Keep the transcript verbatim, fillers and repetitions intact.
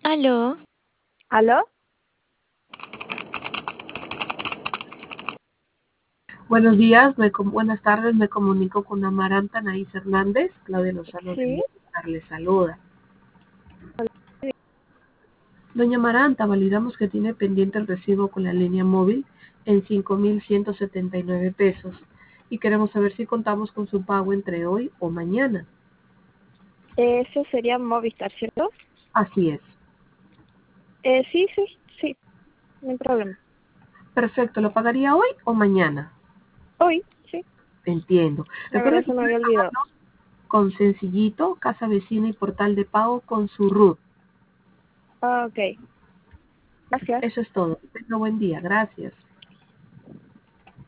¿Aló? ¿Aló? Buenos días, me com- buenas tardes, me comunico con Amaranta Anaís Hernández. Claudia Lozano de Sí. Movistar le saluda. Doña Amaranta, validamos que tiene pendiente el recibo con la línea móvil en cinco mil ciento setenta y nueve pesos y queremos saber si contamos con su pago entre hoy o mañana. Eso sería Movistar, ¿cierto? Así es. Eh, sí, sí, sí, no hay problema. Perfecto, ¿lo pagaría hoy o mañana? Hoy, sí, Entiendo. la Recuerde verdad que se me puede había olvidado. pagarlo con Sencillito, Casa Vecina y Portal de Pago con su R U T. Ah, ok. Gracias. Eso es todo. Tenga buen día. Gracias.